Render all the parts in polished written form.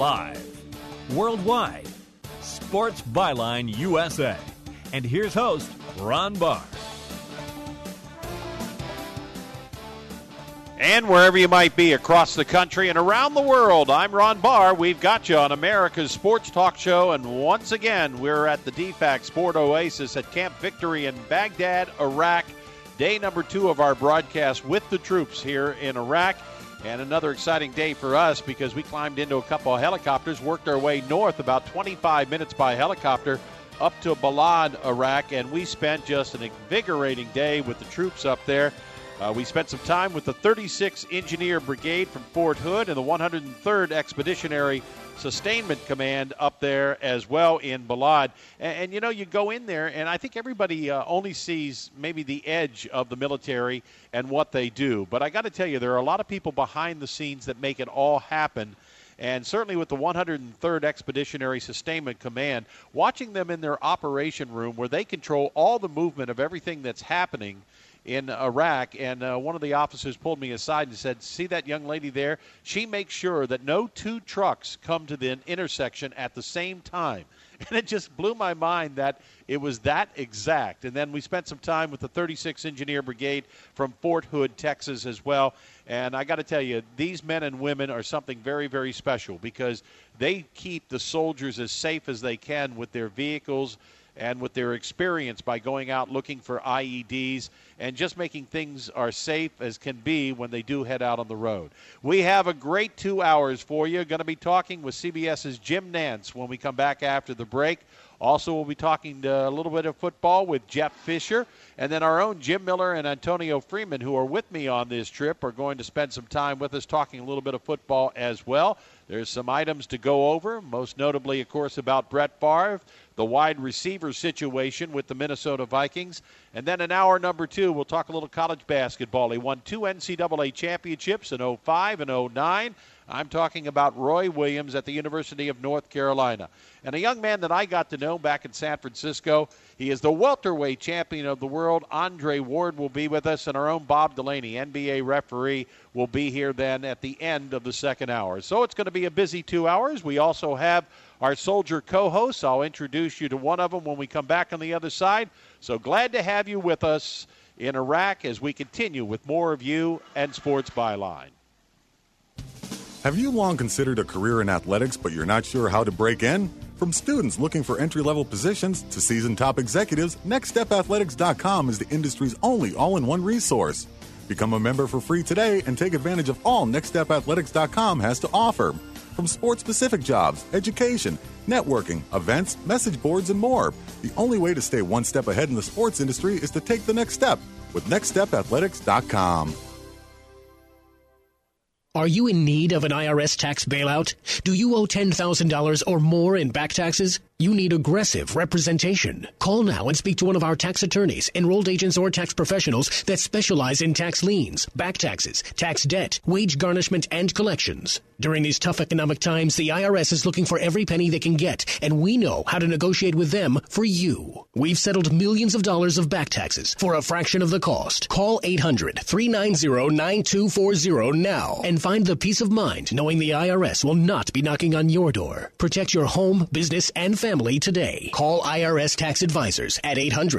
Live, worldwide, Sports Byline USA. And here's host, Ron Barr. And wherever you might be across the country and around the world, I'm Ron Barr. We've got you on America's Sports Talk Show. And once again, we're at the DFAC Sport Oasis at Camp Victory in Baghdad, Iraq. Day number 2 of our broadcast with the troops here in Iraq. And another exciting day for us because we climbed into a couple of helicopters, worked our way north about 25 minutes by helicopter up to Balad, Iraq. And we spent just an invigorating day with the troops up there. We spent some time with the 36th Engineer Brigade from Fort Hood and the 103rd Expeditionary Sustainment Command up there as well in Balad. And you know, you go in there, and I think everybody only sees maybe the edge of the military and what they do. But I got to tell you, there are a lot of people behind the scenes that make it all happen. And certainly with the 103rd Expeditionary Sustainment Command, watching them in their operation room where they control all the movement of everything that's happening in Iraq, and one of the officers pulled me aside and said, see that young lady there? She makes sure that no 2 trucks come to the intersection at the same time. And it just blew my mind that it was that exact. And then we spent some time with the 36th Engineer Brigade from Fort Hood, Texas as well. And I got to tell you, these men and women are something very, very special because they keep the soldiers as safe as they can with their vehicles and with their experience by going out looking for IEDs and just making things as safe as can be when they do head out on the road. We have a great 2 hours for you. Going to be talking with CBS's Jim Nantz when we come back after the break. Also, we'll be talking a little bit of football with Jeff Fisher. And then our own Jim Miller and Antonio Freeman, who are with me on this trip, are going to spend some time with us talking a little bit of football as well. There's some items to go over, most notably, of course, about Brett Favre, the wide receiver situation with the Minnesota Vikings. And then in hour number 2, we'll talk a little college basketball. He won 2 NCAA championships in 2005 and 2009. I'm talking about Roy Williams at the University of North Carolina. And a young man that I got to know back in San Francisco, he is the welterweight champion of the world. Andre Ward will be with us, and our own Bob Delaney, NBA referee, will be here then at the end of the second hour. So it's going to be a busy 2 hours. We also have our soldier co-hosts. I'll introduce you to one of them when we come back on the other side. So glad to have you with us in Iraq as we continue with more of you and Sports Byline. Have you long considered a career in athletics, but you're not sure how to break in? From students looking for entry-level positions to seasoned top executives, NextStepAthletics.com is the industry's only all-in-one resource. Become a member for free today and take advantage of all NextStepAthletics.com has to offer. From sports-specific jobs, education, networking, events, message boards, and more. The only way to stay one step ahead in the sports industry is to take the next step with NextStepAthletics.com. Are you in need of an IRS tax bailout? Do you owe $10,000 or more in back taxes? You need aggressive representation. Call now and speak to one of our tax attorneys, enrolled agents, or tax professionals that specialize in tax liens, back taxes, tax debt, wage garnishment, and collections. During these tough economic times, the IRS is looking for every penny they can get, and we know how to negotiate with them for you. We've settled millions of dollars of back taxes for a fraction of the cost. Call 800-390-9240 now and find the peace of mind knowing the IRS will not be knocking on your door. Protect your home, business, and family today. Call IRS Tax Advisors at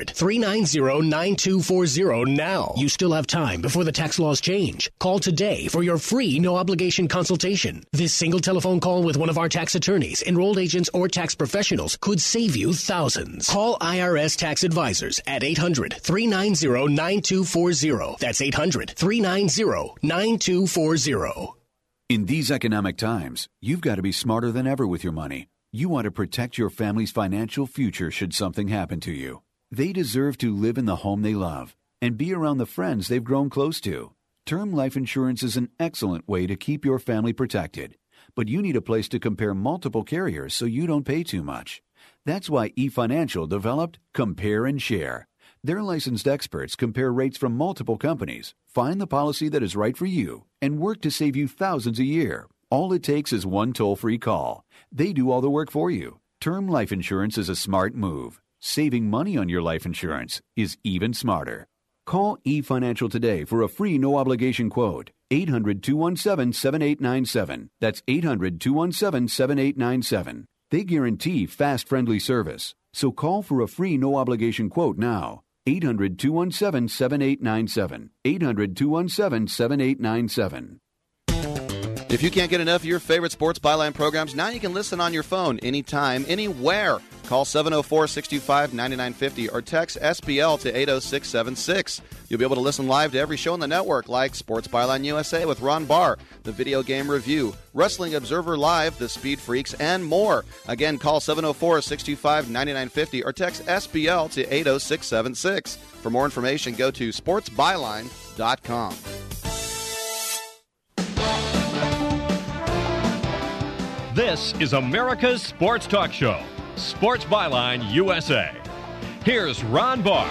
800-390-9240 now. You still have time before the tax laws change. Call today for your free no-obligation consultation. This single telephone call with one of our tax attorneys, enrolled agents, or tax professionals could save you thousands. Call IRS Tax Advisors at 800-390-9240. That's 800-390-9240. In these economic times, you've got to be smarter than ever with your money. You want to protect your family's financial future should something happen to you. They deserve to live in the home they love and be around the friends they've grown close to. Term life insurance is an excellent way to keep your family protected, but you need a place to compare multiple carriers so you don't pay too much. That's why eFinancial developed Compare and Share. Their licensed experts compare rates from multiple companies, find the policy that is right for you, and work to save you thousands a year. All it takes is one toll-free call. They do all the work for you. Term life insurance is a smart move. Saving money on your life insurance is even smarter. Call eFinancial today for a free no-obligation quote. 800-217-7897. That's 800-217-7897. They guarantee fast, friendly service. So call for a free no-obligation quote now. 800-217-7897. 800-217-7897. If you can't get enough of your favorite Sports Byline programs, now you can listen on your phone anytime, anywhere. Call 704-625-9950 or text SBL to 80676. You'll be able to listen live to every show on the network, like Sports Byline USA with Ron Barr, the Video Game Review, Wrestling Observer Live, The Speed Freaks, and more. Again, call 704-625-9950 or text SBL to 80676. For more information, go to sportsbyline.com. This is America's Sports Talk Show, Sports Byline USA. Here's Ron Barr.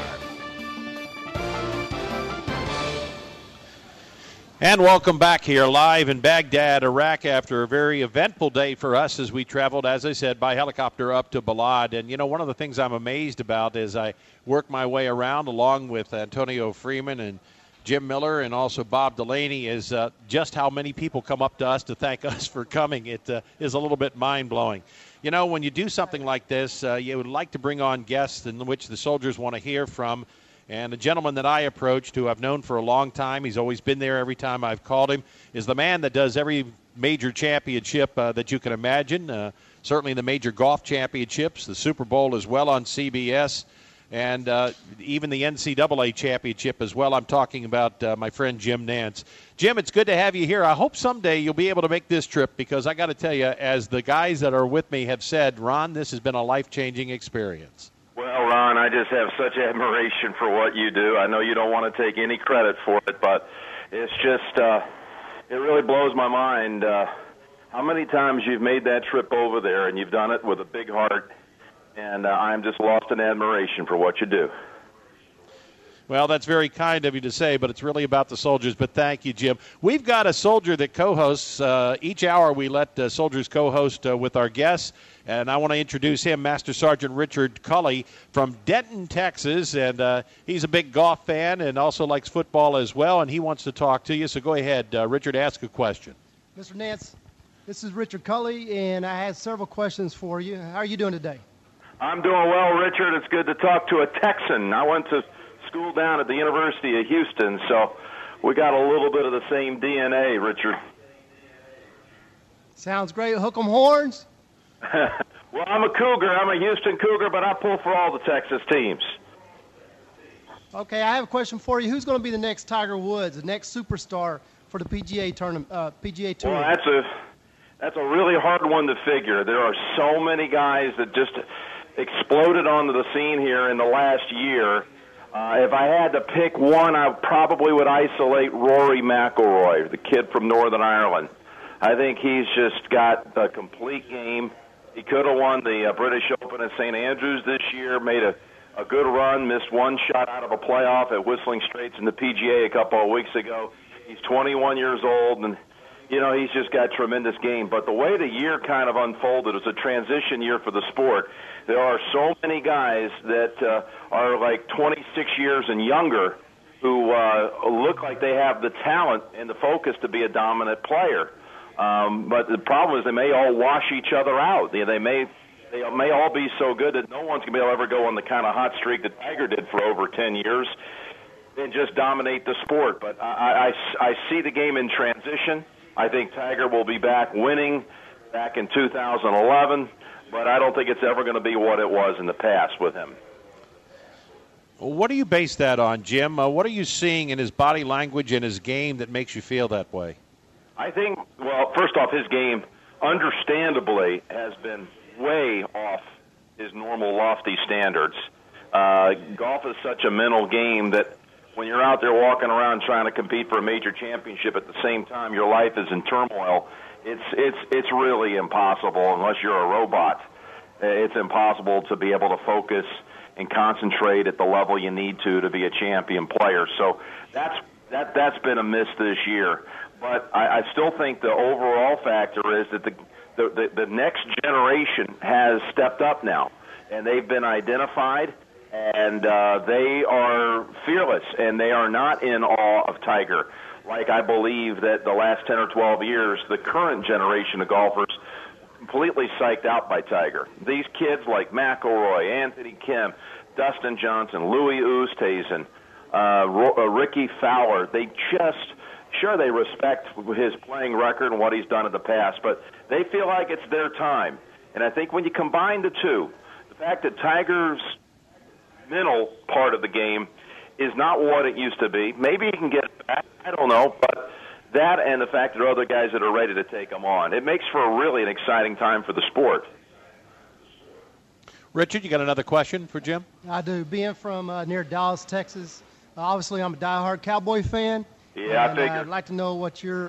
And welcome back here live in Baghdad, Iraq, after a very eventful day for us as we traveled, as I said, by helicopter up to Balad. And, you know, one of the things I'm amazed about as I work my way around along with Antonio Freeman and Jim Miller and also Bob Delaney is just how many people come up to us to thank us for coming. It is a little bit mind-blowing. You know, when you do something like this, you would like to bring on guests in which the soldiers want to hear from. And the gentleman that I approached, who I've known for a long time, he's always been there every time I've called him, is the man that does every major championship that you can imagine. Certainly the major golf championships, the Super Bowl as well on CBS, and even the NCAA championship as well. I'm talking about my friend Jim Nantz. Jim, it's good to have you here. I hope someday you'll be able to make this trip because I got to tell you, as the guys that are with me have said, Ron, this has been a life-changing experience. Well, Ron, I just have such admiration for what you do. I know you don't want to take any credit for it, but it's just, it really blows my mind how many times you've made that trip over there, and you've done it with a big heart, and I'm just lost in admiration for what you do. Well, that's very kind of you to say, but it's really about the soldiers. But thank you, Jim. We've got a soldier that co-hosts. Each hour we let soldiers co-host with our guests. And I want to introduce him, Master Sergeant Richard Culley from Denton, Texas. And he's a big golf fan and also likes football as well. And he wants to talk to you. So go ahead, Richard, ask a question. Mr. Nantz, this is Richard Culley, and I have several questions for you. How are you doing today? I'm doing well, Richard. It's good to talk to a Texan. I went to school down at the University of Houston, so we got a little bit of the same DNA, Richard. Sounds great. Hook 'em horns? Well, I'm a Cougar. I'm a Houston Cougar, but I pull for all the Texas teams. Okay, I have a question for you. Who's going to be the next Tiger Woods, the next superstar for the PGA tournament? PGA Tour? Well, that's a really hard one to figure. There are so many guys that just exploded onto the scene here in the last year. If I had to pick one, I probably would isolate Rory McIlroy, the kid from Northern Ireland. I think he's just got a complete game. He could have won the British Open at St. Andrews this year, made a good run, missed one shot out of a playoff at Whistling Straits in the PGA a couple of weeks ago. He's 21 years old, and, you know, he's just got tremendous game. But the way the year kind of unfolded, it was a transition year for the sport. There are so many guys that are like 26 years and younger who look like they have the talent and the focus to be a dominant player. But the problem is they may all wash each other out. They may all be so good that no one's going to be able to ever go on the kind of hot streak that Tiger did for over 10 years and just dominate the sport. But I see the game in transition. I think Tiger will be back winning back in 2011, but I don't think it's ever going to be what it was in the past with him. What do you base that on, Jim? What are you seeing in his body language and his game that makes you feel that way? I think, well, first off, his game, understandably, has been way off his normal lofty standards. Golf is such a mental game that when you're out there walking around trying to compete for a major championship at the same time your life is in turmoil, it's really impossible unless you're a robot. It's impossible to be able to focus and concentrate at the level you need to be a champion player. So that's been a miss this year. But I still think the overall factor is that the next generation has stepped up now, and they've been identified, and they are fearless, and they are not in awe of Tiger. Like I believe that the last 10 or 12 years, the current generation of golfers completely psyched out by Tiger. These kids like McIlroy, Anthony Kim, Dustin Johnson, Louis Oosthuizen, Ricky Fowler, they respect his playing record and what he's done in the past, but they feel like it's their time. And I think when you combine the two, the fact that Tiger's mental part of the game is not what it used to be. Maybe he can get it back. I don't know. But that and the fact that there are other guys that are ready to take him on, it makes for really an exciting time for the sport. Richard, you got another question for Jim? I do. Being from near Dallas, Texas, obviously I'm a diehard Cowboy fan. Yeah, I figured. I'd like to know what your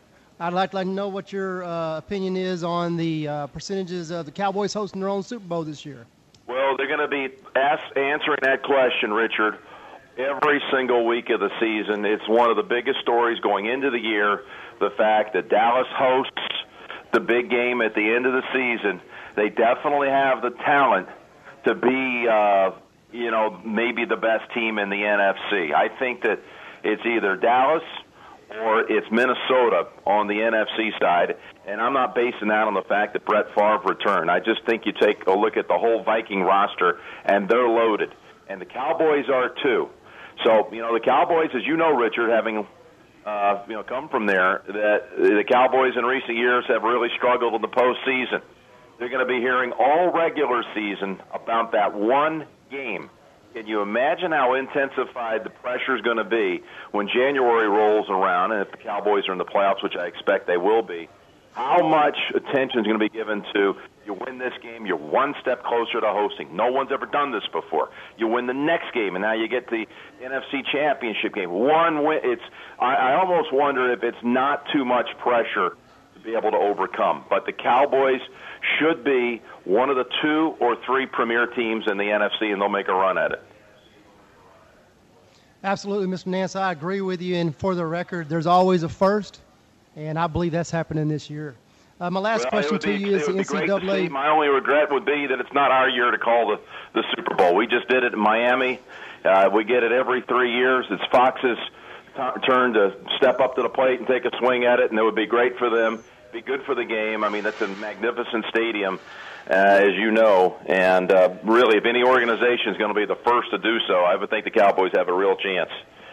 opinion is on the percentages of the Cowboys hosting their own Super Bowl this year. Well, they're going to be answering that question, Richard, every single week of the season. It's one of the biggest stories going into the year, the fact that Dallas hosts the big game at the end of the season. They definitely have the talent to be, maybe the best team in the NFC. I think that it's either Dallas or it's Minnesota on the NFC side, and I'm not basing that on the fact that Brett Favre returned. I just think you take a look at the whole Viking roster, and they're loaded, and the Cowboys are too. So, the Cowboys, as you know, Richard, having come from there, that the Cowboys in recent years have really struggled in the postseason. They're going to be hearing all regular season about that one game. Can you imagine how intensified the pressure is going to be when January rolls around, and if the Cowboys are in the playoffs, which I expect they will be, how much attention is going to be given to you win this game, you're one step closer to hosting. No one's ever done this before. You win the next game, and now you get the NFC Championship game. One win. I almost wonder if it's not too much pressure to be able to overcome. But the Cowboys should be one of the 2 or 3 premier teams in the NFC, and they'll make a run at it. Absolutely, Mr. Nance. I agree with you. And for the record, there's always a first, and I believe that's happening this year. My last question to you is the NCAA. My only regret would be that it's not our year to call the Super Bowl. We just did it in Miami. We get it every 3 years. It's Fox's turn to step up to the plate and take a swing at it, and it would be great for them. Be good for the game. I mean, that's a magnificent stadium, as you know. And really, if any organization is going to be the first to do so, I would think the Cowboys have a real chance.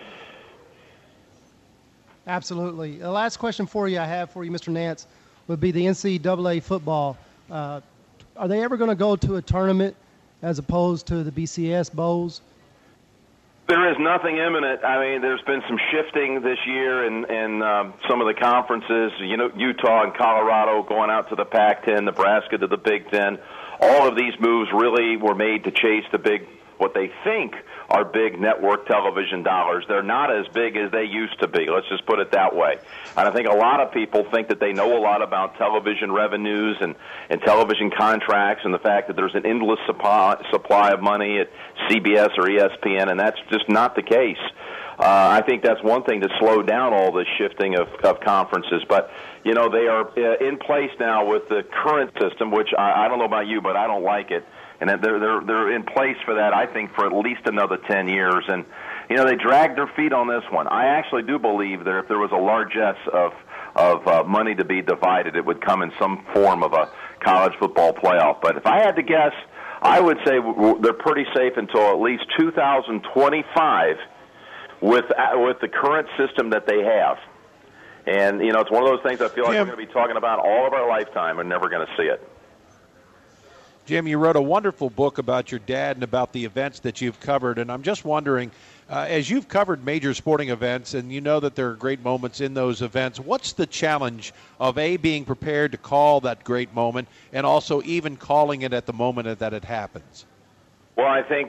Absolutely. The last question I have for you, Mr. Nance, would be the NCAA football. Are they ever going to go to a tournament as opposed to the BCS Bowls? There is nothing imminent. I mean, there's been some shifting this year in some of the conferences. Utah and Colorado going out to the Pac-10, Nebraska to the Big Ten. All of these moves really were made to chase what they think are big network television dollars. They're not as big as they used to be. Let's just put it that way. And I think a lot of people think that they know a lot about television revenues and television contracts and the fact that there's an endless supply of money at CBS or ESPN, and that's just not the case. I think that's one thing to slow down all this shifting of conferences. But, they are in place now with the current system, which I don't know about you, but I don't like it. And they're in place for that, I think, for at least another 10 years. And, they dragged their feet on this one. I actually do believe that if there was a largesse of money to be divided, it would come in some form of a college football playoff. But if I had to guess, I would say they're pretty safe until at least 2025 with the current system that they have. And, it's one of those things I feel like we're going to be talking about all of our lifetime and never going to see it. Jim, you wrote a wonderful book about your dad and about the events that you've covered, and I'm just wondering, as you've covered major sporting events and you know that there are great moments in those events, what's the challenge of, A, being prepared to call that great moment and also even calling it at the moment that it happens? Well, I think,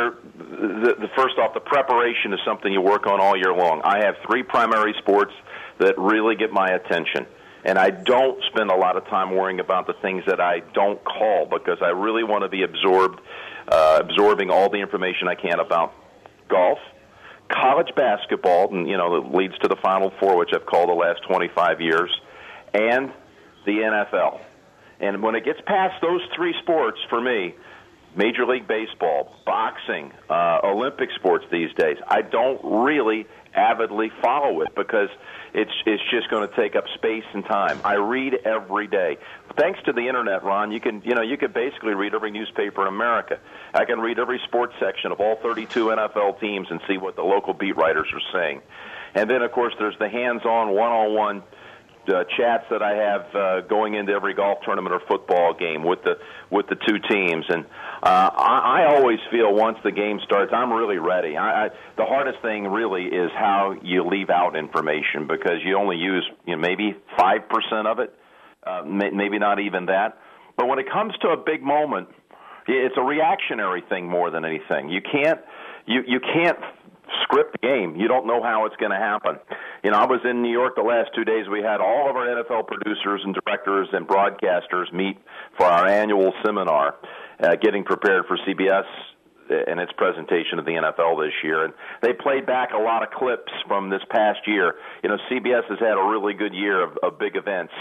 first off, the preparation is something you work on all year long. I have 3 primary sports that really get my attention. And I don't spend a lot of time worrying about the things that I don't call because I really want to be absorbing all the information I can about golf, college basketball, and, that leads to the Final Four, which I've called the last 25 years, and the NFL. And when it gets past those 3 sports, for me, Major League Baseball, boxing, Olympic sports these days, I don't really avidly follow it because it's just going to take up space and time. I read every day. Thanks to the internet, Ron, you could basically read every newspaper in America. I can read every sports section of all 32 NFL teams and see what the local beat writers are saying. And then, of course, there's the hands-on, one-on-one chats that I have going into every golf tournament or football game with the two teams. And I always feel once the game starts, I'm really ready. The hardest thing really is how you leave out information because you only use maybe 5% of it, maybe not even that. But when it comes to a big moment, it's a reactionary thing more than anything. You can't script the game. You don't know how it's going to happen. I was in New York the last 2 days. We had all of our NFL producers and directors and broadcasters meet for our annual seminar, getting prepared for CBS and its presentation of the NFL this year. And they played back a lot of clips from this past year. CBS has had a really good year of big events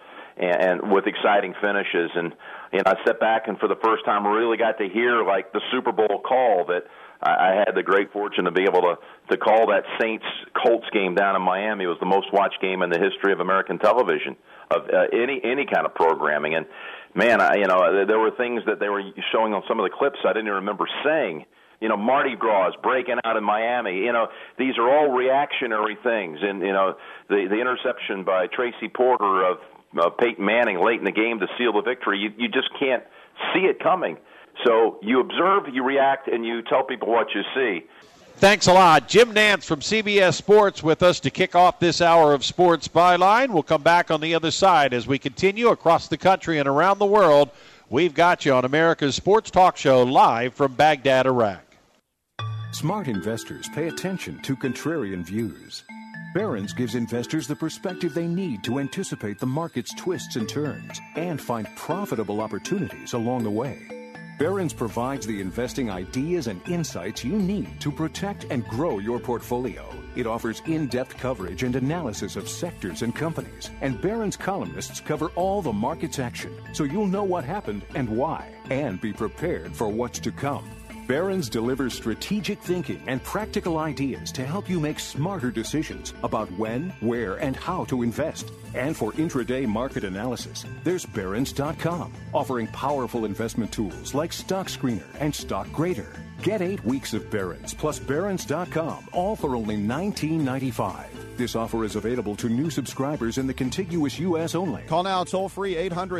and with exciting finishes. And I sat back and for the first time really got to hear like the Super Bowl call that I had the great fortune to be able to call that Saints-Colts game down in Miami. It was the most watched game in the history of American television, of any kind of programming. And, man, there were things that they were showing on some of the clips I didn't even remember saying. Mardi Gras is breaking out in Miami. These are all reactionary things. And, the interception by Tracy Porter of Peyton Manning late in the game to seal the victory, you just can't see it coming. So you observe, you react, and you tell people what you see. Thanks a lot. Jim Nantz from CBS Sports with us to kick off this hour of Sports Byline. We'll come back on the other side as we continue across the country and around the world. We've got you on America's Sports Talk Show live from Baghdad, Iraq. Smart investors pay attention to contrarian views. Barron's gives investors the perspective they need to anticipate the market's twists and turns and find profitable opportunities along the way. Barron's provides the investing ideas and insights you need to protect and grow your portfolio. It offers in-depth coverage and analysis of sectors and companies. And Barron's columnists cover all the market's action, so you'll know what happened and why, and be prepared for what's to come. Barron's delivers strategic thinking and practical ideas to help you make smarter decisions about when, where, and how to invest. And for intraday market analysis, there's Barron's.com, offering powerful investment tools like Stock Screener and Stock Grader. Get 8 weeks of Barron's plus Barron's.com, all for only $19.95. This offer is available to new subscribers in the contiguous U.S. only. Call now toll-free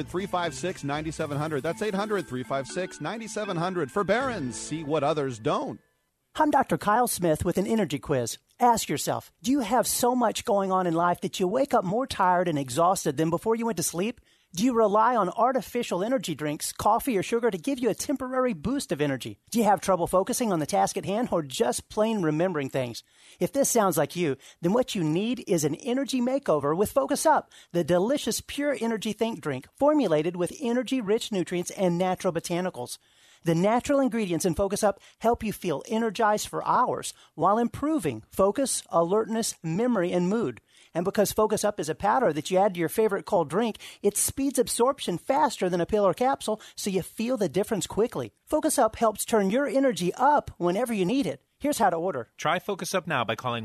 800-356-9700. That's 800-356-9700 for Barron's. See what others don't. I'm Dr. Kyle Smith with an energy quiz. Ask yourself, do you have so much going on in life that you wake up more tired and exhausted than before you went to sleep? Do you rely on artificial energy drinks, coffee, or sugar to give you a temporary boost of energy? Do you have trouble focusing on the task at hand or just plain remembering things? If this sounds like you, then what you need is an energy makeover with Focus Up, the delicious pure energy think drink formulated with energy-rich nutrients and natural botanicals. The natural ingredients in Focus Up help you feel energized for hours while improving focus, alertness, memory, and mood. And because Focus Up is a powder that you add to your favorite cold drink, it speeds absorption faster than a pill or capsule, so you feel the difference quickly. Focus Up helps turn your energy up whenever you need it. Here's how to order. Try Focus Up now by calling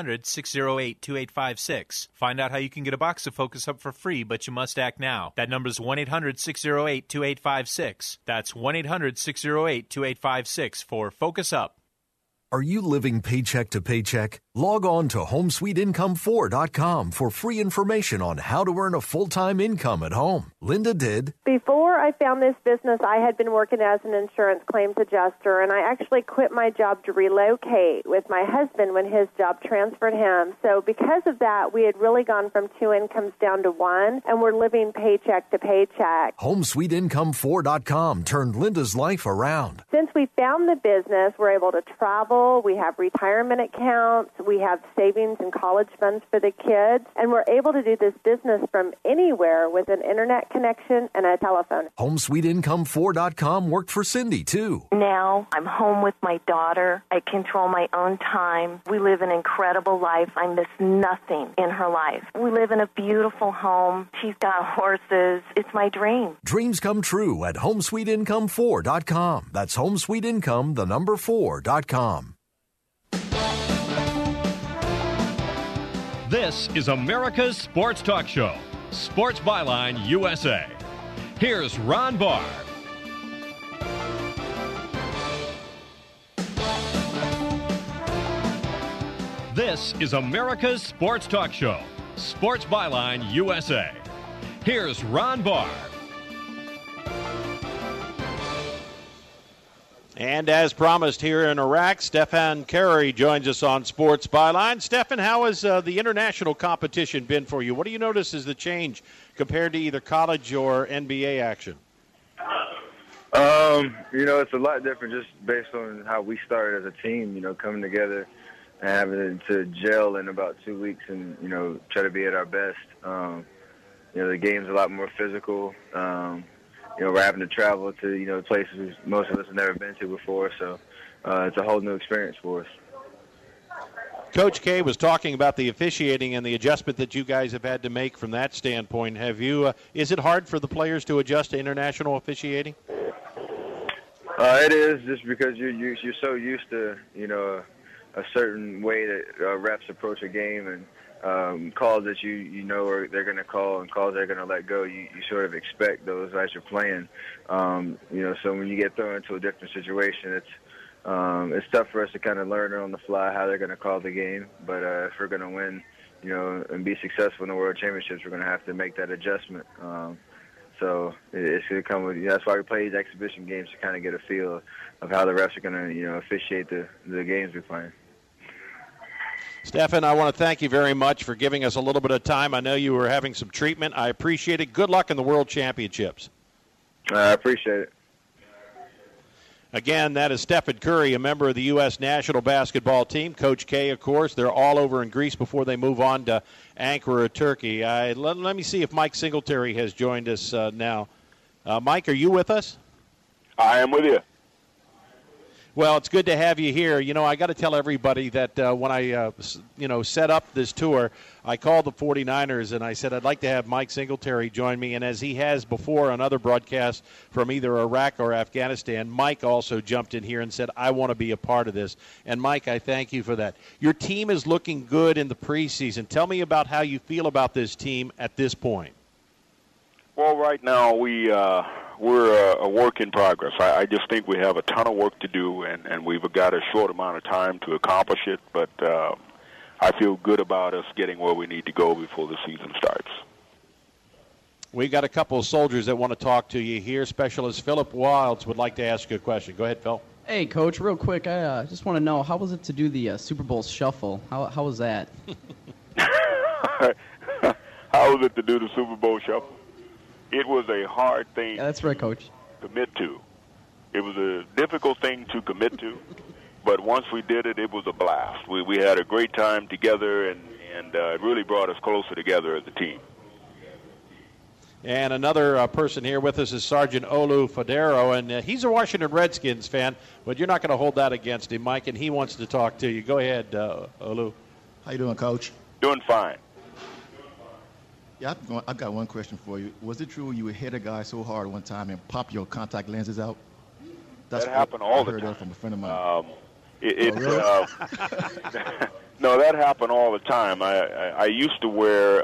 1-800-608-2856. Find out how you can get a box of Focus Up for free, but you must act now. That number's 1-800-608-2856. That's 1-800-608-2856 for Focus Up. Are you living paycheck to paycheck? Log on to HomeSweetIncome4.com for free information on how to earn a full-time income at home. Linda did. Before I found this business, I had been working as an insurance claims adjuster, and I actually quit my job to relocate with my husband when his job transferred him. So because of that, we had really gone from 2 incomes down to 1, and we're living paycheck to paycheck. HomeSweetIncome4.com turned Linda's life around. Since we found the business, we're able to travel. We have retirement accounts. We have savings and college funds for the kids, and we're able to do this business from anywhere with an internet connection and a telephone. HomeSweetIncome4.com worked for Cindy, too. Now I'm home with my daughter. I control my own time. We live an incredible life. I miss nothing in her life. We live in a beautiful home. She's got horses. It's my dream. Dreams come true at HomeSweetIncome4.com. That's HomeSweetIncome4.com. This is America's Sports Talk Show, Sports Byline USA. Here's Ron Barr. This is America's Sports Talk Show, Sports Byline USA. Here's Ron Barr. And as promised here in Iraq, Stephen Curry joins us on Sports Byline. Stephen, how has the international competition been for you? What do you notice is the change compared to either college or NBA action? It's a lot different just based on how we started as a team, coming together and having to gel in about 2 weeks and, try to be at our best. The game's a lot more physical. We're having to travel to, places most of us have never been to before, so it's a whole new experience for us. Coach K was talking about the officiating and the adjustment that you guys have had to make from that standpoint. Have you? Is it hard for the players to adjust to international officiating? It is, just because you're so used to, a certain way that refs approach a game and calls that you know or they're going to call and calls they're going to let go. You sort of expect those as you're playing. So when you get thrown into a different situation, it's tough for us to kind of learn on the fly how they're going to call the game. But if we're going to win, and be successful in the World Championships, we're going to have to make that adjustment. So it's going to come with. That's why we play these exhibition games, to kind of get a feel of how the refs are going to officiate the games we're playing. Stephen, I want to thank you very much for giving us a little bit of time. I know you were having some treatment. I appreciate it. Good luck in the World Championships. I appreciate it. Again, that is Stephen Curry, a member of the U.S. national basketball team. Coach K, of course. They're all over in Greece before they move on to Ankara, Turkey. Let me see if Mike Singletary has joined us now. Mike, are you with us? I am with you. Well, it's good to have you here. I got to tell everybody that when I, set up this tour, I called the 49ers and I said I'd like to have Mike Singletary join me. And as he has before on other broadcasts from either Iraq or Afghanistan, Mike also jumped in here and said, I want to be a part of this. And, Mike, I thank you for that. Your team is looking good in the preseason. Tell me about how you feel about this team at this point. Well, right now we're a work in progress. I just think we have a ton of work to do, and we've got a short amount of time to accomplish it. But I feel good about us getting where we need to go before the season starts. We've got a couple of soldiers that want to talk to you here. Specialist Philip Wilds would like to ask you a question. Go ahead, Phil. Hey, Coach, real quick, I just want to know, how was it to do the Super Bowl shuffle? How was that? How was it to do the Super Bowl shuffle? It was a hard thing. Yeah, that's right, Coach. To commit to. It was a difficult thing to commit to, but once we did it, it was a blast. We had a great time together, and it really brought us closer together as a team. And another person here with us is Sergeant Olu Fodero, and he's a Washington Redskins fan, but you're not going to hold that against him, Mike, and he wants to talk to you. Go ahead, Olu. How you doing, Coach? Doing fine. Yeah, I've got one question for you. Was it true you hit a guy so hard one time and pop your contact lenses out? That happened all the time. I heard that from a friend of mine. No, that happened all the time. I used to wear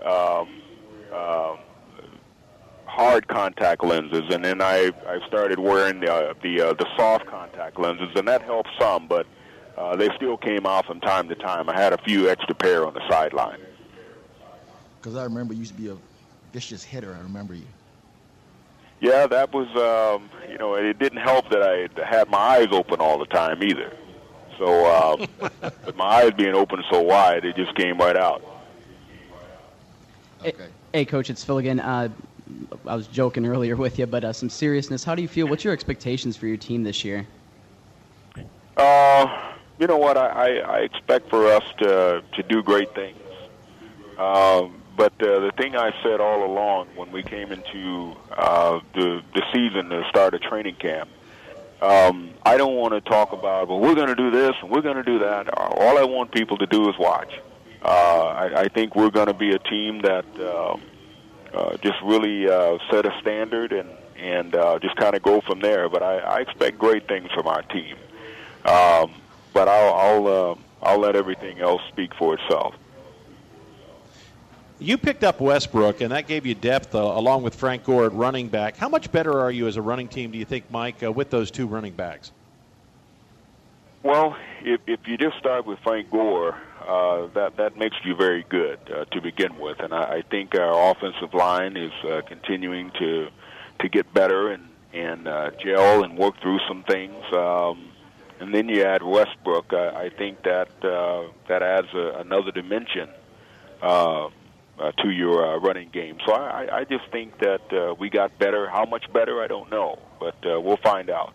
hard contact lenses, and then I started wearing the soft contact lenses, and that helped some, but they still came out from time to time. I had a few extra pair on the sideline. Because I remember you used to be a vicious hitter. I remember you. Yeah, that was, it didn't help that I had my eyes open all the time either. So, with my eyes being open so wide, it just came right out. Okay. Hey, Coach, it's Phil again. I was joking earlier with you, but some seriousness. How do you feel? What's your expectations for your team this year? You know what? I expect for us to do great things. But the thing I said all along when we came into the season, the start of training camp, I don't want to talk about, well, we're going to do this and we're going to do that. All I want people to do is watch. I think we're going to be a team that just really set a standard and just kind of go from there. But I expect great things from our team. But I'll let everything else speak for itself. You picked up Westbrook, and that gave you depth along with Frank Gore at running back. How much better are you as a running team, do you think, Mike, with those two running backs? Well, if you just start with Frank Gore, that makes you very good to begin with. And I think our offensive line is continuing to get better and gel and work through some things. And then you add Westbrook. I think that adds another dimension to your running game. So I just think that we got better. How much better, I don't know, but we'll find out.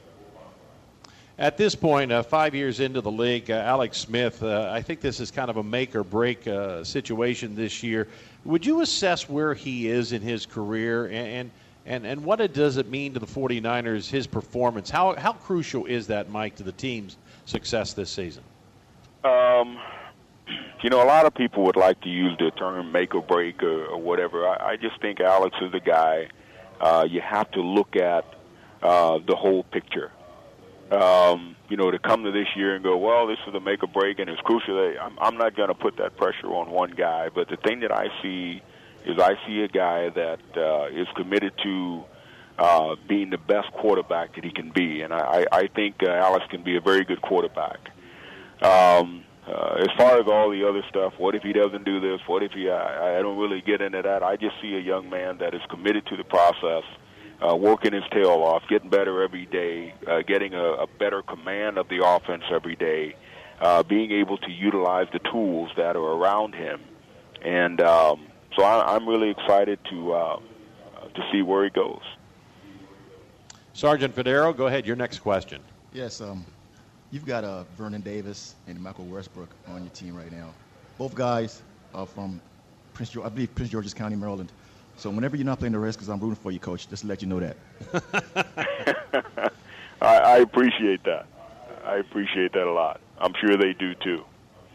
At this point, 5 years into the league, Alex Smith, I think this is kind of a make-or-break situation this year. Would you assess where he is in his career, and what does it mean to the 49ers, his performance? How crucial is that, Mike, to the team's success this season? You know, a lot of people would like to use the term make or break or whatever. I just think Alex is a guy you have to look at the whole picture. You know, to come to this year and go, well, this is a make or break and it's crucial. I'm not going to put that pressure on one guy. But the thing that I see is a guy that is committed to being the best quarterback that he can be. And I think Alex can be a very good quarterback. As far as all the other stuff, what if he doesn't do this? What if I don't really get into that. I just see a young man that is committed to the process, working his tail off, getting better every day, getting a better command of the offense every day, being able to utilize the tools that are around him. And so I'm really excited to see where he goes. Sergeant Federo, go ahead. Your next question. Yes, you've got Vernon Davis and Michael Westbrook on your team right now. Both guys are from Prince George's County, Maryland. So whenever you're not playing the Redskins, I'm rooting for you, Coach. Just to let you know that. I appreciate that. I appreciate that a lot. I'm sure they do too.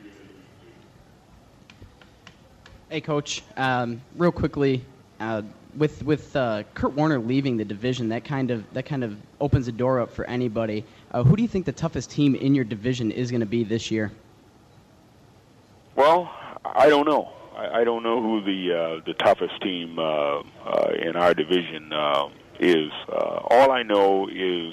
Hey, Coach. Real quickly, with Kurt Warner leaving the division, that kind of opens the door up for anybody. Who do you think the toughest team in your division is going to be this year? Well, I don't know. I don't know who the toughest team in our division is. All I know is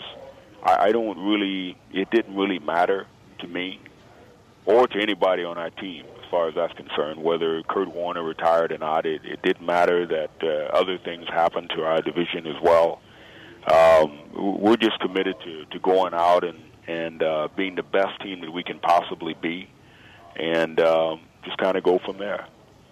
it didn't really matter to me or to anybody on our team as far as that's concerned, whether Kurt Warner retired or not. It didn't matter that other things happened to our division as well. We're just committed to going out and being the best team that we can possibly be, and just kind of go from there.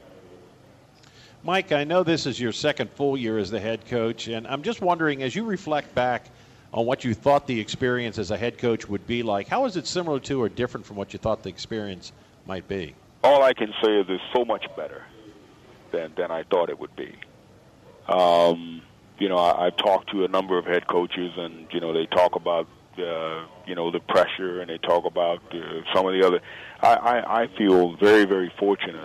Mike, I know this is your second full year as the head coach, and I'm just wondering, as you reflect back on what you thought the experience as a head coach would be like, how is it similar to or different from what you thought the experience might be? All I can say is it's so much better than I thought it would be. You know, I've talked to a number of head coaches, and, you know, they talk about, you know, the pressure, and they talk about some of the other. I feel very, very fortunate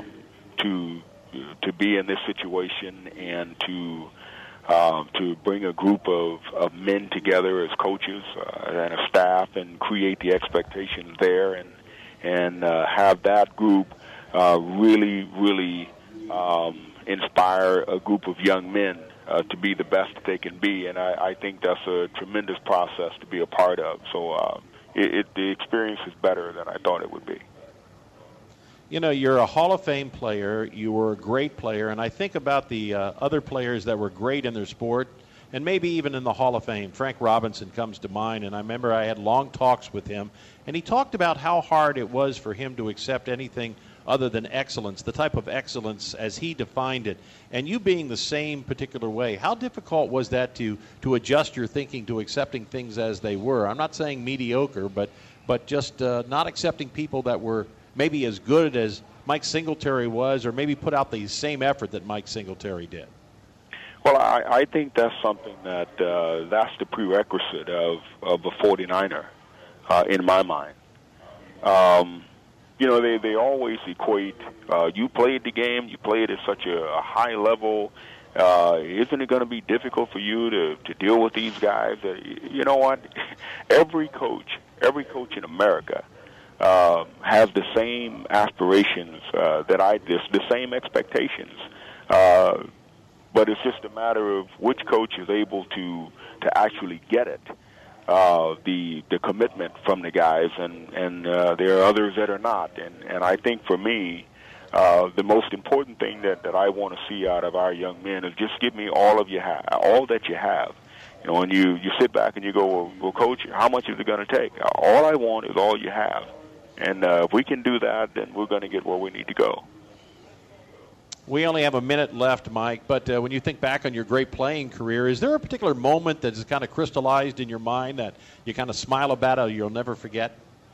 to be in this situation and to bring a group of men together as coaches and a staff and create the expectations there and have that group really inspire a group of young men to be the best that they can be. And I think that's a tremendous process to be a part of. So the experience is better than I thought it would be. You know, you're a Hall of Fame player. You were a great player. And I think about the other players that were great in their sport and maybe even in the Hall of Fame. Frank Robinson comes to mind, and I remember I had long talks with him, and he talked about how hard it was for him to accept anything other than excellence, the type of excellence as he defined it. And you being the same particular way, how difficult was that to adjust your thinking to accepting things as they were? I'm not saying mediocre, but but just not accepting people that were maybe as good as Mike Singletary was, or maybe put out the same effort that Mike Singletary did? Well, I think that's something that that's the prerequisite of a 49er in my mind. You know, they always equate, you played the game, you played at such a high level, isn't it going to be difficult for you to deal with these guys? You know what? Every coach in America has the same aspirations that I did, the same expectations. But it's just a matter of which coach is able to actually get it, the commitment from the guys, and there are others that are not. And I think for me, the most important thing that I want to see out of our young men is just give me all that you have. You know, and you sit back and you go, well, Coach, how much is it going to take? All I want is all you have. And if we can do that, then we're going to get where we need to go. We only have a minute left, Mike, but when you think back on your great playing career, is there a particular moment that is kind of crystallized in your mind that you kind of smile about or you'll never forget?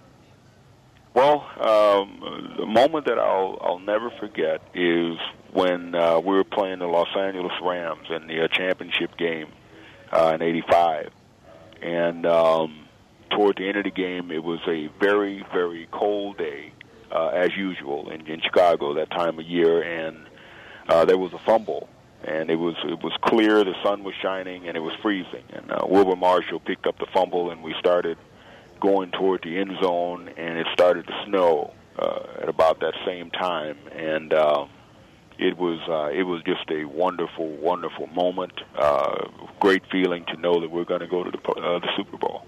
Well, the moment that I'll never forget is when we were playing the Los Angeles Rams in the championship game in '85. And toward the end of the game, it was a very, very cold day, as usual, in Chicago that time of year, and there was a fumble, and it was clear, the sun was shining, and it was freezing. And Wilbur Marshall picked up the fumble, and we started going toward the end zone, and it started to snow at about that same time. And it was just a wonderful, wonderful moment. Great feeling to know that we're going to go to the Super Bowl.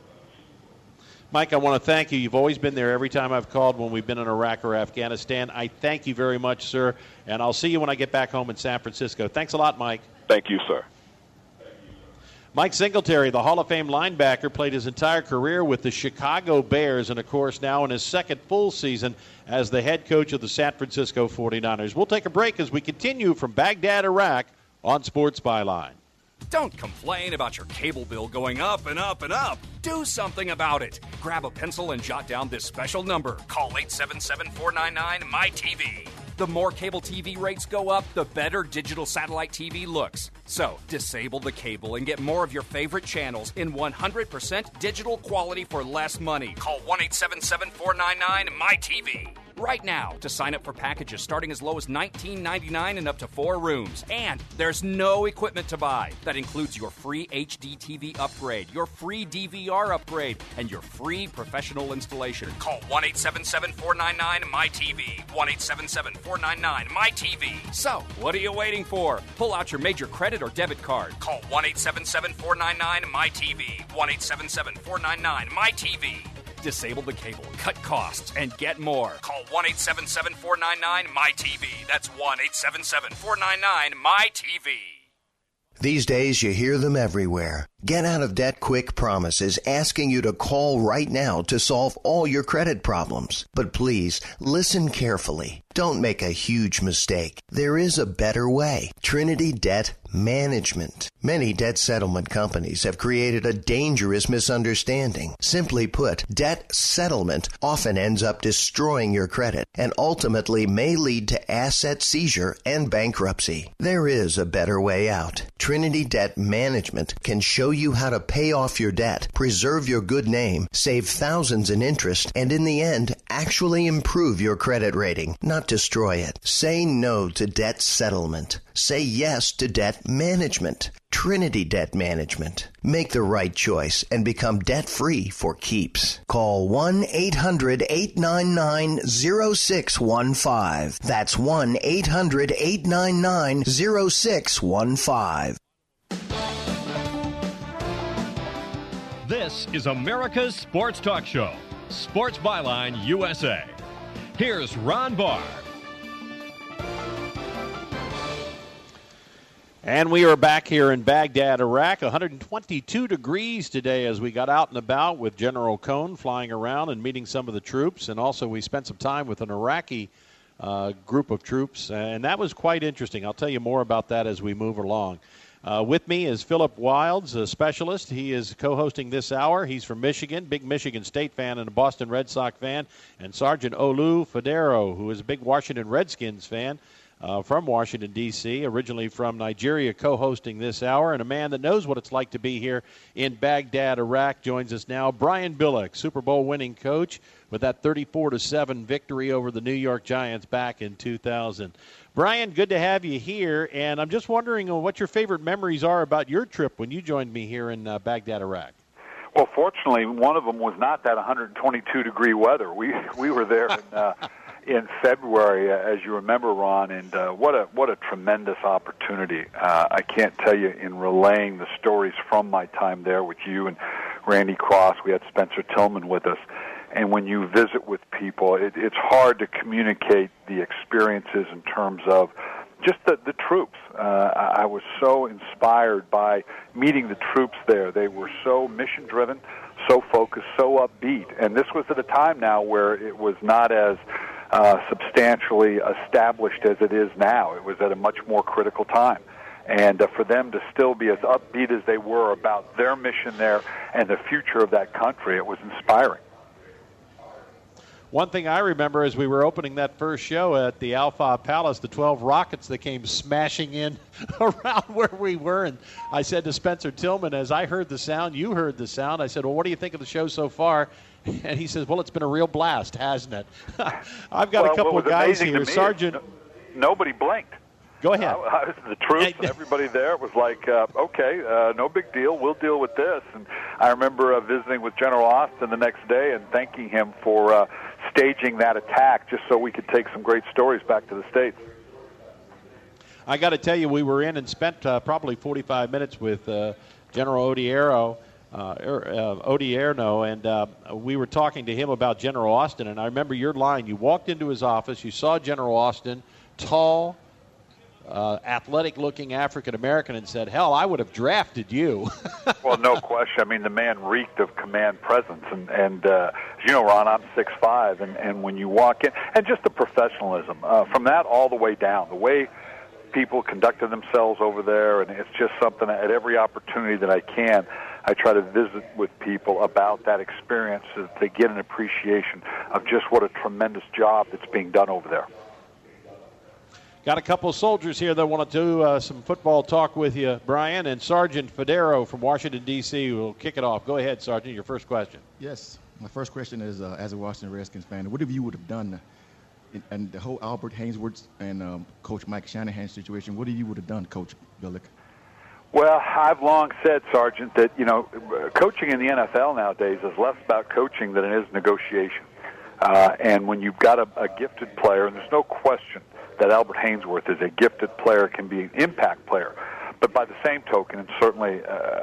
Mike, I want to thank you. You've always been there every time I've called when we've been in Iraq or Afghanistan. I thank you very much, sir, and I'll see you when I get back home in San Francisco. Thanks a lot, Mike. Thank you, sir. Mike Singletary, the Hall of Fame linebacker, played his entire career with the Chicago Bears and, of course, now in his second full season as the head coach of the San Francisco 49ers. We'll take a break as we continue from Baghdad, Iraq on Sports Byline. Don't complain about your cable bill going up and up and up. Do something about it. Grab a pencil and jot down this special number. Call 877-499-MyTV. The more cable TV rates go up, the better digital satellite TV looks. So, disable the cable and get more of your favorite channels in 100% digital quality for less money. Call 1-877-499-MyTV. Right now to sign up for packages starting as low as $19.99 and up to 4 rooms. And there's no equipment to buy. That includes your free HD TV upgrade, your free DVR upgrade, and your free professional installation. Call 1-877-499-MyTV. 1-877-499-MyTV. So, what are you waiting for? Pull out your major credit or debit card. Call 1-877-499-MyTV. 1-877-499-MyTV. Disable the cable, cut costs, and get more. Call 1-877-499-MyTV. That's 1-877-499-MyTV. These days, you hear them everywhere. Get Out of Debt Quick Promise is asking you to call right now to solve all your credit problems. But please, listen carefully. Don't make a huge mistake. There is a better way. Trinity Debt Management. Many debt settlement companies have created a dangerous misunderstanding. Simply put, debt settlement often ends up destroying your credit and ultimately may lead to asset seizure and bankruptcy. There is a better way out. Trinity Debt Management can show you how to pay off your debt, preserve your good name, save thousands in interest, and in the end, actually improve your credit rating, not destroy it. Say no to debt settlement. Say yes to debt management. Trinity Debt Management. Make the right choice and become debt-free for keeps. Call 1-800-899-0615. That's 1-800-899-0615. This is America's Sports Talk Show, Sports Byline USA. Here's Ron Barr. And we are back here in Baghdad, Iraq. 122 degrees today as we got out and about with General Cohn flying around and meeting some of the troops. And also we spent some time with an Iraqi group of troops, and that was quite interesting. I'll tell you more about that as we move along. With me is Philip Wilds, a specialist. He is co-hosting this hour. He's from Michigan, big Michigan State fan and a Boston Red Sox fan. And Sergeant Olu Federo, who is a big Washington Redskins fan from Washington, D.C., originally from Nigeria, co-hosting this hour. And a man that knows what it's like to be here in Baghdad, Iraq, joins us now. Brian Billick, Super Bowl winning coach with that 34-7 victory over the New York Giants back in 2000. Brian, good to have you here, and I'm just wondering what your favorite memories are about your trip when you joined me here in Baghdad, Iraq. Well, fortunately, one of them was not that 122-degree weather. We were there in February, as you remember, Ron, and what a tremendous opportunity. I can't tell you, in relaying the stories from my time there with you and Randy Cross, we had Spencer Tillman with us. And when you visit with people, it's hard to communicate the experiences in terms of just the troops. I was so inspired by meeting the troops there. They were so mission-driven, so focused, so upbeat. And this was at a time now where it was not as substantially established as it is now. It was at a much more critical time. And for them to still be as upbeat as they were about their mission there and the future of that country, it was inspiring. One thing I remember as we were opening that first show at the Al-Fa Palace, the 12 rockets that came smashing in around where we were. And I said to Spencer Tillman, as I heard the sound, you heard the sound. I said, well, what do you think of the show so far? And he says, well, it's been a real blast, hasn't it? I've got a couple of guys here. Sergeant. Nobody blinked. Go ahead. The troops and everybody there was like, okay, no big deal. We'll deal with this. And I remember visiting with General Austin the next day and thanking him for staging that attack just so we could take some great stories back to the States. I got to tell you, we were in and spent probably 45 minutes with General Odierno, and we were talking to him about General Austin. And I remember your line. You walked into his office. You saw General Austin, tall, athletic-looking African-American, and said, hell, I would have drafted you. Well, no question. I mean, the man reeked of command presence. And as you know, Ron, I'm 6'5", and when you walk in, and just the professionalism, from that all the way down, the way people conducted themselves over there, and it's just something that at every opportunity that I can, I try to visit with people about that experience so that they get an appreciation of just what a tremendous job that's being done over there. Got a couple of soldiers here that want to do some football talk with you, Brian, and Sergeant Federo from Washington, D.C. will kick it off. Go ahead, Sergeant, your first question. Yes. My first question is, as a Washington Redskins fan, what have you would have done in the whole Albert Haynesworth and Coach Mike Shanahan situation? What have you would have done, Coach Billick? Well, I've long said, Sergeant, that, coaching in the NFL nowadays is less about coaching than it is negotiation. And when you've got a gifted player, and there's no question that Albert Haynesworth is a gifted player, can be an impact player. But by the same token, and certainly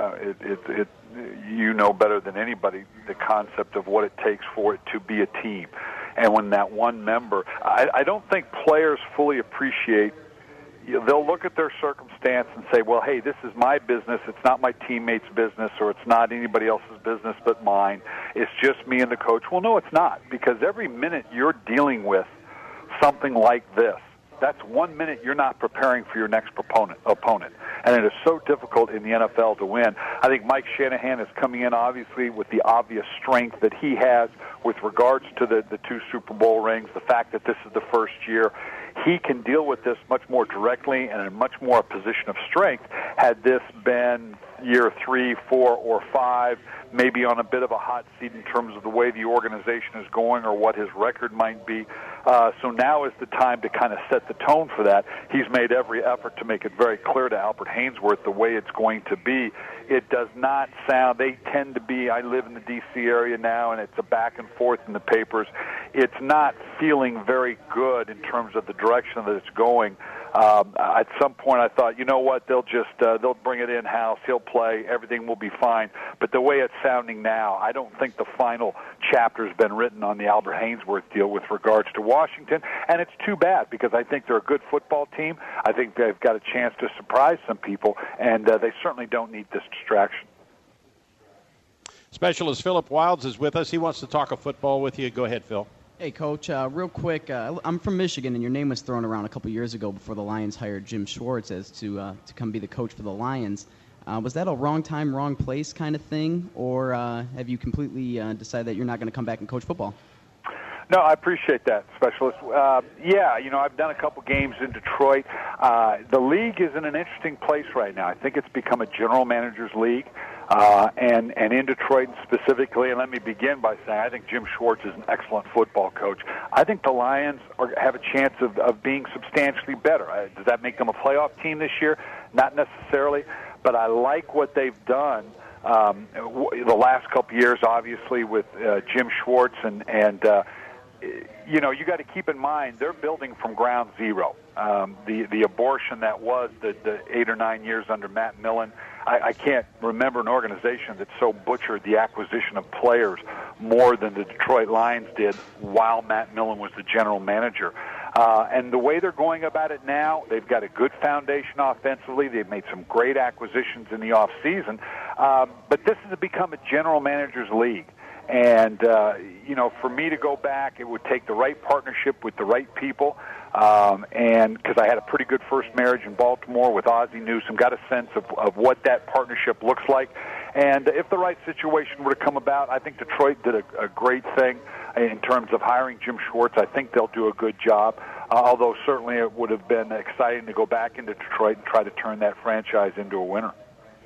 you know better than anybody the concept of what it takes for it to be a team. And when that one member, I don't think players fully appreciate, they'll look at their circumstance and say, well, hey, this is my business. It's not my teammate's business, or it's not anybody else's business but mine. It's just me and the coach. Well, no, it's not, because every minute you're dealing with something like this, that's 1 minute you're not preparing for your next opponent. And it is so difficult in the NFL to win. I think Mike Shanahan is coming in, obviously, with the obvious strength that he has with regards to the 2 Super Bowl rings, the fact that this is the first year. He can deal with this much more directly and in much more a position of strength. Had this been year 3, 4, or 5, maybe on a bit of a hot seat in terms of the way the organization is going or what his record might be. So now is the time to kind of set the tone for that. He's made every effort to make it very clear to Albert Haynesworth the way it's going to be. It does not sound, they tend to be, I live in the D.C. area now, and it's a back and forth in the papers. It's not feeling very good in terms of the direction that it's going. At some point I thought, you know what, they'll bring it in-house, he'll play, everything will be fine. But the way it's sounding now, I don't think the final chapter's been written on the Albert Haynesworth deal with regards to Washington, and it's too bad because I think they're a good football team. I think they've got a chance to surprise some people, and they certainly don't need this distraction. Specialist Philip Wilds is with us. He wants to talk a football with you. Go ahead, Phil. Hey, Coach, real quick, I'm from Michigan, and your name was thrown around a couple years ago before the Lions hired Jim Schwartz as to come be the coach for the Lions. Was that a wrong time, wrong place kind of thing, or have you completely decided that you're not going to come back and coach football? No, I appreciate that, Specialist. Yeah, I've done a couple games in Detroit. The league is in an interesting place right now. I think it's become a general manager's league. And in Detroit specifically, and let me begin by saying I think Jim Schwartz is an excellent football coach. I think the Lions have a chance of being substantially better. Does that make them a playoff team this year? Not necessarily, but I like what they've done the last couple years, obviously, with Jim Schwartz and you got to keep in mind they're building from ground zero. The abortion that was the 8 or 9 years under Matt Millen. I can't remember an organization that so butchered the acquisition of players more than the Detroit Lions did while Matt Millen was the general manager. And the way they're going about it now, they've got a good foundation offensively. They've made some great acquisitions in the offseason. But this has become a general manager's league. And, for me to go back, it would take the right partnership with the right people. And because I had a pretty good first marriage in Baltimore with Ozzie Newsome, got a sense of what that partnership looks like. And if the right situation were to come about, I think Detroit did a great thing in terms of hiring Jim Schwartz. I think they'll do a good job, although certainly it would have been exciting to go back into Detroit and try to turn that franchise into a winner.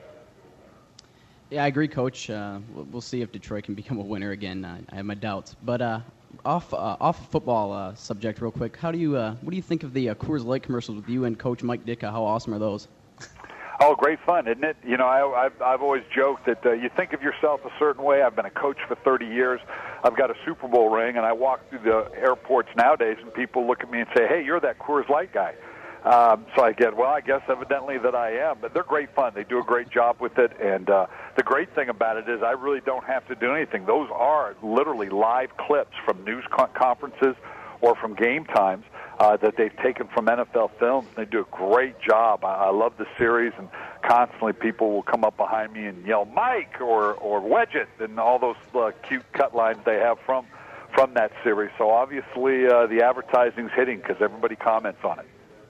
Yeah, I agree, Coach. We'll see if Detroit can become a winner again. I have my doubts. But off football subject, real quick, what do you think of the Coors Light commercials with you and Coach Mike Ditka? How awesome are those? Oh, great fun, isn't it? I've always joked that you think of yourself a certain way. I've been a coach for 30 years. I've got a Super Bowl ring, and I walk through the airports nowadays, and people look at me and say, "Hey, you're that Coors Light guy." So I guess evidently that I am. But they're great fun. They do a great job with it. And the great thing about it is I really don't have to do anything. Those are literally live clips from news conferences or from game times that they've taken from NFL films. They do a great job. I love the series, and constantly people will come up behind me and yell, "Mike," or "Wedge it," and all those cute cut lines they have from that series. So obviously the advertising's hitting because everybody comments on it.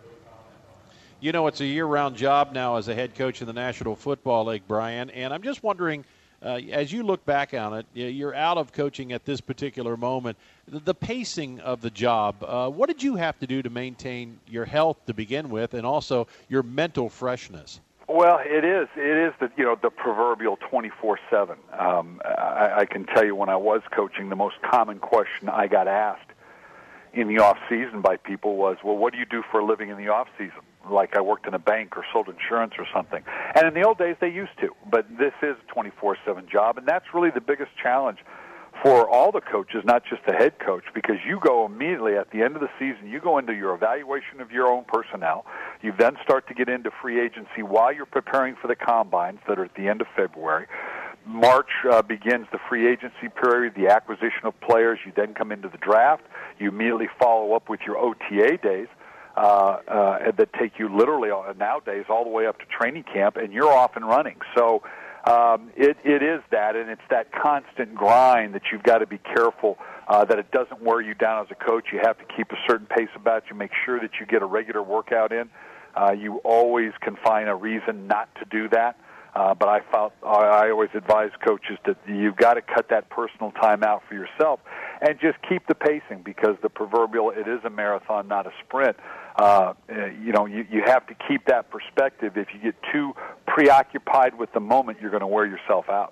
It's a year-round job now as a head coach in the National Football League, Brian, and I'm just wondering, as you look back on it, you're out of coaching at this particular moment. The pacing of the job, what did you have to do to maintain your health to begin with and also your mental freshness? Well, it is the proverbial 24/7. I can tell you when I was coaching, the most common question I got asked in the off season by people was, "Well, what do you do for a living in the off season?" Like I worked in a bank or sold insurance or something. And in the old days, they used to. But this is a 24/7 job, and that's really the biggest challenge for all the coaches, not just the head coach, because you go immediately at the end of the season, you go into your evaluation of your own personnel. You then start to get into free agency while you're preparing for the combines that are at the end of February. March begins the free agency period, the acquisition of players. You then come into the draft. You immediately follow up with your OTA days. That take you literally nowadays all the way up to training camp, and you're off and running. So it is that, and it's that constant grind that you've got to be careful that it doesn't wear you down as a coach. You have to keep a certain pace about you, make sure that you get a regular workout in. You always can find a reason not to do that. But I always advise coaches that you've got to cut that personal time out for yourself and just keep the pacing, because the proverbial, it is a marathon, not a sprint. You have to keep that perspective. If you get too preoccupied with the moment, you're going to wear yourself out.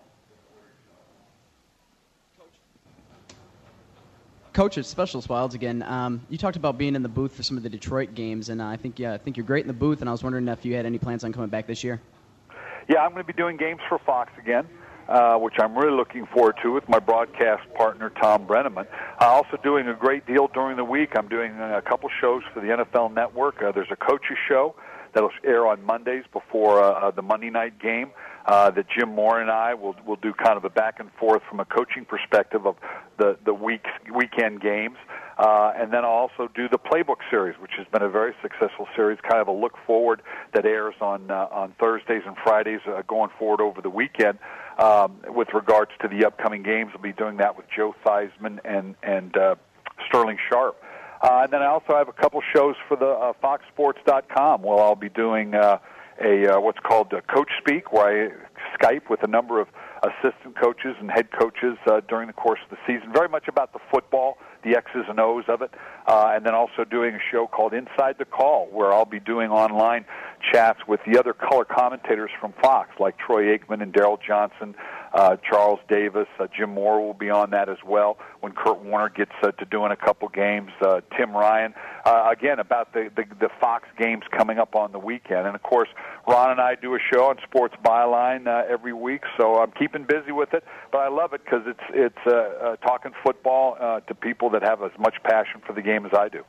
Coach, it's Specialist Wilds again. You talked about being in the booth for some of the Detroit games, and I think you're great in the booth, and I was wondering if you had any plans on coming back this year. Yeah, I'm going to be doing games for Fox again, which I'm really looking forward to with my broadcast partner, Tom Brenneman. Also doing a great deal during the week. I'm doing a couple shows for the NFL Network. There's a coaches show that'll air on Mondays before the Monday night game that Jim Moore and I will do kind of a back and forth from a coaching perspective of the weekend games. And then I'll also do the Playbook series, which has been a very successful series, kind of a look forward that airs on Thursdays and Fridays going forward over the weekend. With regards to the upcoming games, I'll be doing that with Joe Theismann and Sterling Sharp. And then I also have a couple shows for the FoxSports.com where I'll be doing what's called Coach Speak, where I Skype with a number of assistant coaches and head coaches during the course of the season, very much about the football, the X's and O's of it, and then also doing a show called Inside the Call, where I'll be doing online chats with the other color commentators from Fox, like Troy Aikman and Daryl Johnson, Charles Davis, Jim Moore will be on that as well when Kurt Warner gets to doing a couple games, Tim Ryan, again, about the Fox games coming up on the weekend. And, of course, Ron and I do a show on Sports Byline every week, so I'm keeping busy with it. But I love it because it's talking football to people that have as much passion for the game as I do.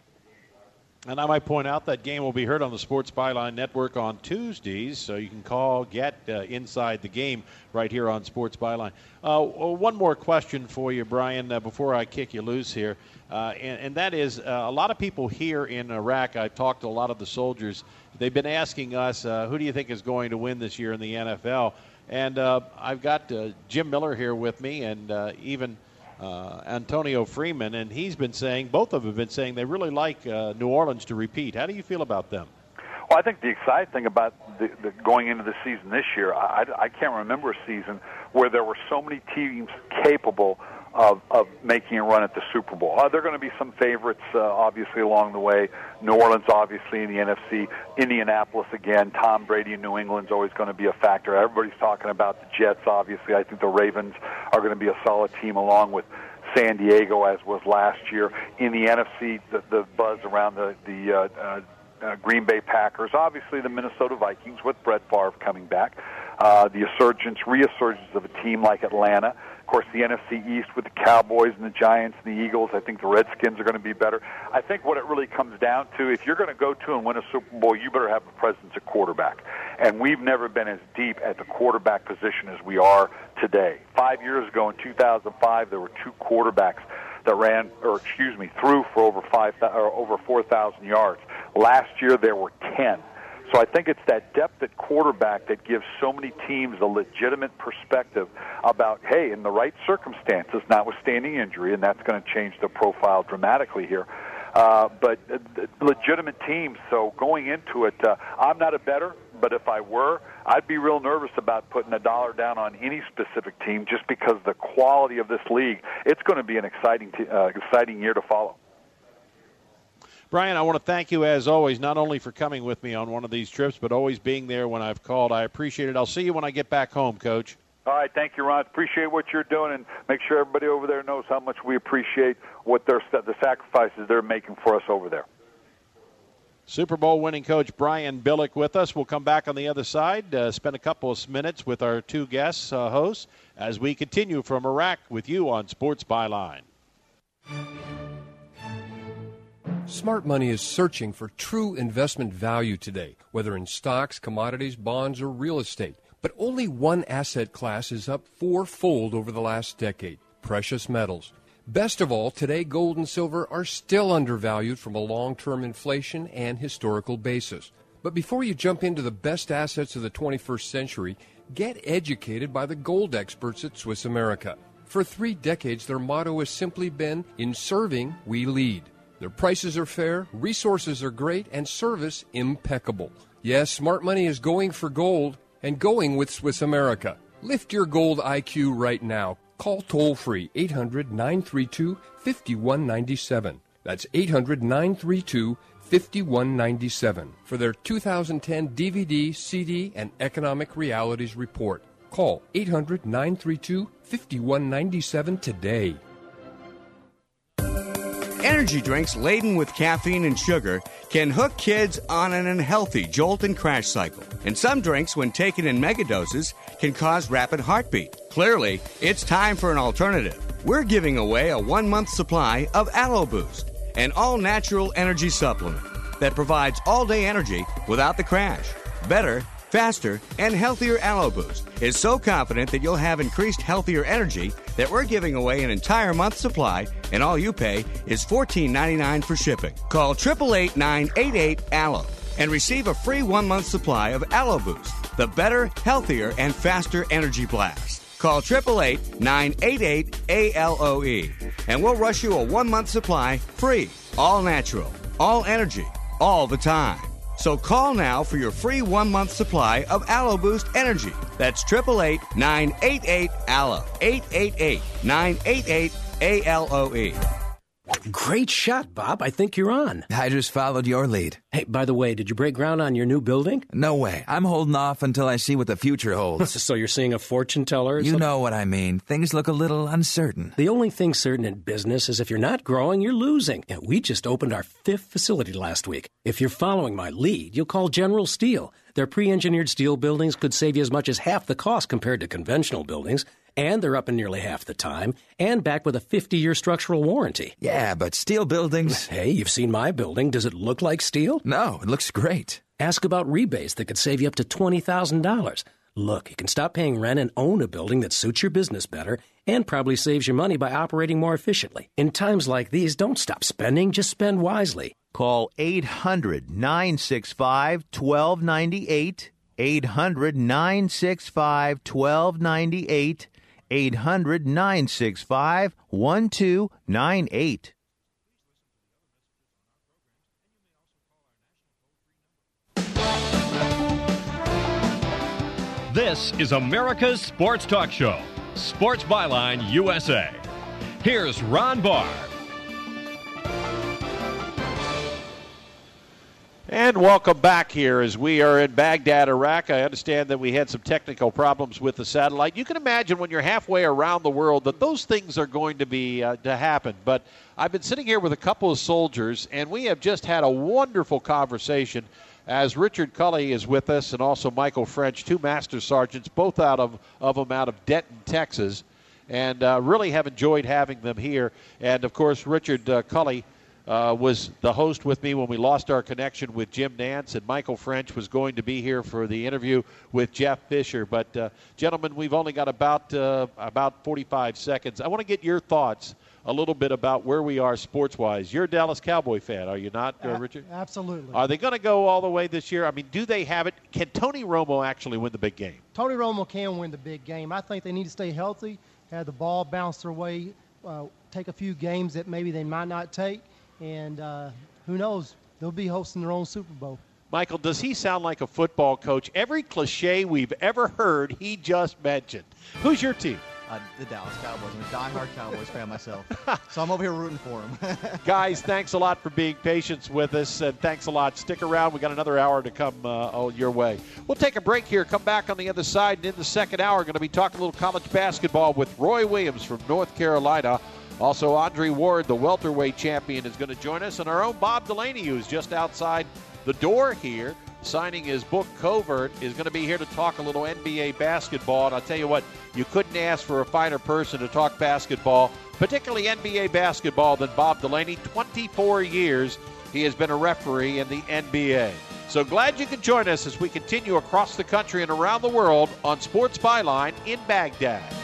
And I might point out that game will be heard on the Sports Byline Network on Tuesdays, so you can get Inside the Game right here on Sports Byline. One more question for you, Brian, before I kick you loose here, and that is a lot of people here in Iraq, I've talked to a lot of the soldiers, they've been asking us, who do you think is going to win this year in the NFL? And I've got Jim Miller here with me and even Antonio Freeman, and both of them have been saying they really like New Orleans to repeat. How do you feel about them? Well, I think the exciting thing about the going into the season this year, I can't remember a season where there were so many teams capable of making a run at the Super Bowl. There are going to be some favorites, obviously, along the way. New Orleans, obviously, in the NFC. Indianapolis, again. Tom Brady in New England's always going to be a factor. Everybody's talking about the Jets, obviously. I think the Ravens are going to be a solid team along with San Diego, as was last year. In the NFC, the buzz around the Green Bay Packers. Obviously, the Minnesota Vikings with Brett Favre coming back. The resurgence of a team like Atlanta. Of course, the NFC East with the Cowboys and the Giants and the Eagles. I think the Redskins are going to be better. I think what it really comes down to, if you're going to go to and win a Super Bowl, you better have a presence at quarterback. And we've never been as deep at the quarterback position as we are today. 5 years ago, in 2005, there were two quarterbacks that threw for over 4,000 yards. Last year, there were 10. So I think it's that depth at quarterback that gives so many teams a legitimate perspective about, hey, in the right circumstances, notwithstanding injury, and that's going to change the profile dramatically here, but legitimate teams. So going into it, I'm not a bettor, but if I were, I'd be real nervous about putting a dollar down on any specific team just because the quality of this league, it's going to be an exciting year to follow. Brian, I want to thank you, as always, not only for coming with me on one of these trips, but always being there when I've called. I appreciate it. I'll see you when I get back home, Coach. All right, thank you, Ron. Appreciate what you're doing, and make sure everybody over there knows how much we appreciate what the sacrifices they're making for us over there. Super Bowl winning coach Brian Billick with us. We'll come back on the other side, spend a couple of minutes with our two guests, hosts, as we continue from Iraq with you on Sports Byline. Smart money is searching for true investment value today, whether in stocks, commodities, bonds, or real estate. But only one asset class is up fourfold over the last decade: precious metals. Best of all, today gold and silver are still undervalued from a long-term inflation and historical basis. But before you jump into the best assets of the 21st century, get educated by the gold experts at Swiss America. For 3 decades, their motto has simply been, "In serving, we lead." Their prices are fair, resources are great, and service impeccable. Yes, smart money is going for gold and going with Swiss America. Lift your gold IQ right now. Call toll-free 800-932-5197. That's 800-932-5197 for their 2010 DVD, CD, and Economic Realities Report. Call 800-932-5197 today. Energy drinks laden with caffeine and sugar can hook kids on an unhealthy jolt and crash cycle. And some drinks, when taken in megadoses, can cause rapid heartbeat. Clearly, it's time for an alternative. We're giving away a 1-month supply of Aloe Boost, an all-natural energy supplement that provides all-day energy without the crash. Better, faster, and healthier Aloe Boost is so confident that you'll have increased healthier energy that we're giving away an entire month's supply, and all you pay is $14.99 for shipping. Call 888-988-ALOE and receive a free 1-month supply of Aloe Boost, the better, healthier, and faster energy blast. Call 888-988-ALOE, and we'll rush you a 1-month supply free, all natural, all energy, all the time. So call now for your free 1-month supply of Aloe Boost Energy. That's 888-988-ALOE, 888-988-ALOE. Great shot, Bob. I think you're on. I just followed your lead. Hey, by the way, did you break ground on your new building? No way. I'm holding off until I see what the future holds. So you're seeing a fortune teller? You know what I mean. Things look a little uncertain. The only thing certain in business is if you're not growing, you're losing. And we just opened our 5th facility last week. If you're following my lead, you'll call General Steel. Their pre-engineered steel buildings could save you as much as half the cost compared to conventional buildings. And they're up in nearly half the time, and back with a 50-year structural warranty. Yeah, but steel buildings... Hey, you've seen my building. Does it look like steel? No, it looks great. Ask about rebates that could save you up to $20,000. Look, you can stop paying rent and own a building that suits your business better and probably saves you money by operating more efficiently. In times like these, don't stop spending, just spend wisely. Call 800-965-1298, 800-965-1298, 800-965-1298. This is America's Sports Talk Show, Sports Byline USA. Here's Ron Barr. And welcome back here as we are in Baghdad, Iraq. I understand that we had some technical problems with the satellite. You can imagine when you're halfway around the world that those things are going to be to happen. But I've been sitting here with a couple of soldiers, and we have just had a wonderful conversation as Richard Cully is with us and also Michael French, 2 master sergeants, both out of Denton, Texas, and really have enjoyed having them here. And, of course, Richard Cully was the host with me when we lost our connection with Jim Nance, and Michael French was going to be here for the interview with Jeff Fisher. But, gentlemen, we've only got about 45 seconds. I want to get your thoughts a little bit about where we are sports-wise. You're a Dallas Cowboy fan, are you not, Richard? Absolutely. Are they going to go all the way this year? I mean, do they have it? Can Tony Romo actually win the big game? Tony Romo can win the big game. I think they need to stay healthy, have the ball bounce their way, take a few games that maybe they might not take, and who knows, they'll be hosting their own Super Bowl. Michael, does he sound like a football coach? Every cliche we've ever heard, he just mentioned. Who's your team? The Dallas Cowboys. I'm a diehard Cowboys fan myself, so I'm over here rooting for them. Guys, thanks a lot for being patient with us, and thanks a lot. Stick around. We got another hour to come your way. We'll take a break here, come back on the other side, and in the second hour, going to be talking a little college basketball with Roy Williams from North Carolina. Also, Andre Ward, the welterweight champion, is going to join us, and our own Bob Delaney, who's just outside the door here, signing his book, Covert, is going to be here to talk a little NBA basketball. And I'll tell you what, you couldn't ask for a finer person to talk basketball, particularly NBA basketball, than Bob Delaney. 24 years he has been a referee in the NBA. So glad you could join us as we continue across the country and around the world on Sports Byline in Baghdad.